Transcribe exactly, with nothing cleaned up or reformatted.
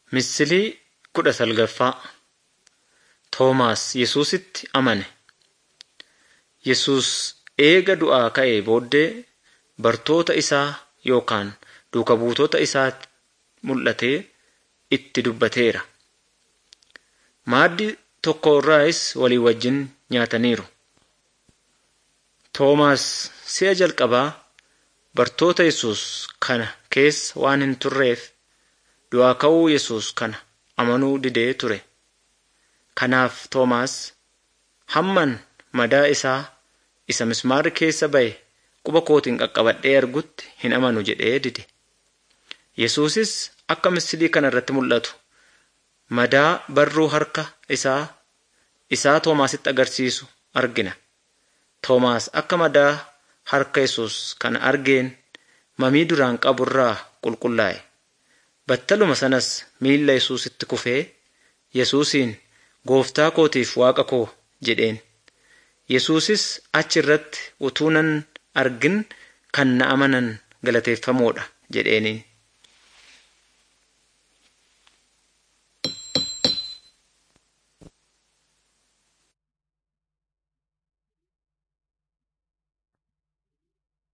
Misilii kudha salgaffaa Toomaas Yesuusitti amane. Yesuus eega du'aa ka'ee booddee bartoota isaa yookaan duuka buutota isaatti mul'atee itti dubbateera. Maaddii tokko irraas walii wajjin nyaataniiru. Toomaas si'a jalqabaa bartoota Yesuus kana keessa waan hin turreef du'aa ka'uu Yesuus kana amanuu didee ture. Kanaaf Toomaas hamman madaa isaa isa mismaarri keessa ba'e quba kootiin qaqqabadhee argutti hin amanu jedhee dide. Yesuusis akka misilii kana irratti mul'atu madaa barruu harka isaa isaa Toomaasitti agarsiisu argina. Toomaas akka madaa harka Yesuus kana argeen mamii duraan qabu irraa qulqullaa'e. Battaluma sanas miilla Yesuusitti kufee Yesuusiin Gooftaa kootiif Waaqa koo jedheen. Yesuusis achi irratti utuu nan argin kan na amanan galateeffamoodha jedheeni.